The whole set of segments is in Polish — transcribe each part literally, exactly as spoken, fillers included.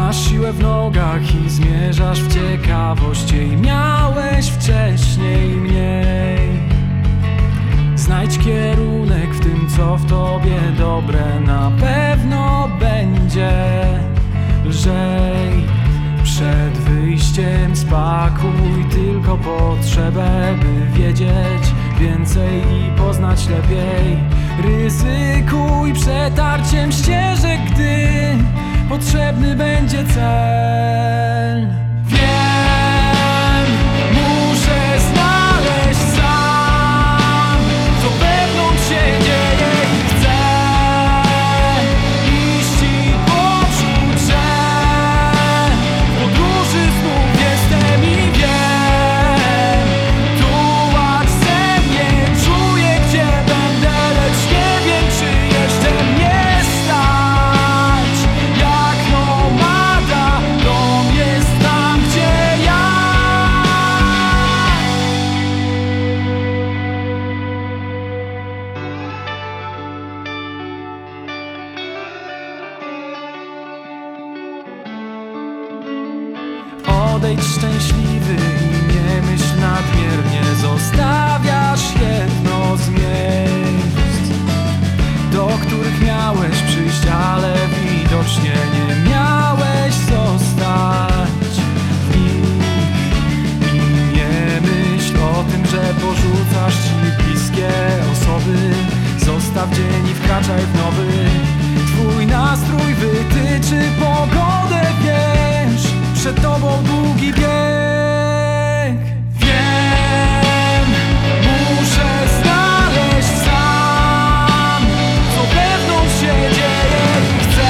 Masz siłę w nogach i zmierzasz w ciekawość. Jej miałeś wcześniej mniej. Znajdź kierunek w tym, co w tobie dobre. Na pewno będzie lżej. Przed wyjściem spakuj tylko potrzebę, by wiedzieć więcej i poznać lepiej. Ryzykuj przetarciem ścieżek, gdy potrzebny będzie cel. Wiem, muszę znaleźć sam, co wewnątrz się dzieje i chcę iść i poczuć, że w podróży znów jestem i wiem, tułacz ze mnie czuję, gdzie będę, lecz nie wiem, czy jeszcze mnie stać. Jak nomada, dom jest tam, gdzie ja. Odejdź szczęśliwy i nie myśl nadmiernie. Zostawiasz jedno z miejsc, do których miałeś przyjść, ale widocznie nie miałeś zostać w nich. I nie myśl o tym, że porzucasz ci bliskie osoby. Zostaw dzień i wkraczaj w nowy. Twój nastrój wytyczy pogodę, wiesz, przed tobą długi bieg. Wiem, muszę znaleźć sam, co wewnątrz się dzieje i chcę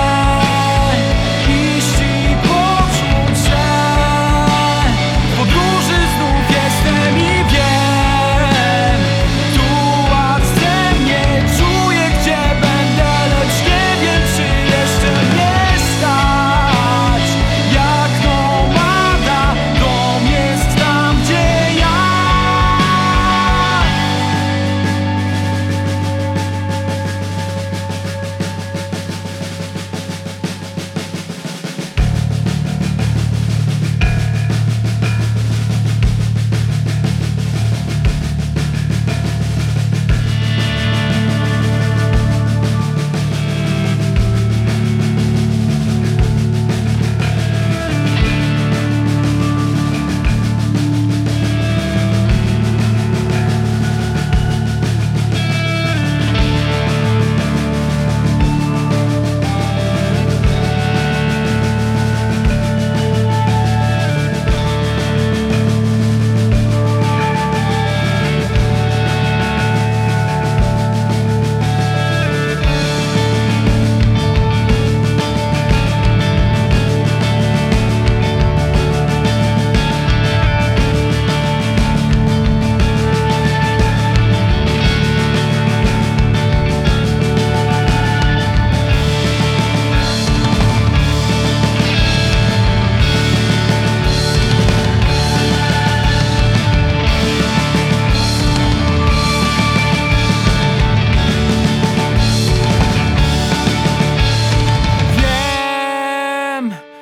iść i poczuć, że w podróży znów jestem i wiem, tułacz ze mnie czuję, gdzie będę, lecz nie wiem, czy jeszcze mnie stać. Jak nomada, dom jest tam, gdzie ja.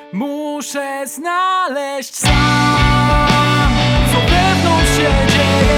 Muszę znaleźć sam, co wewnątrz się dzieje.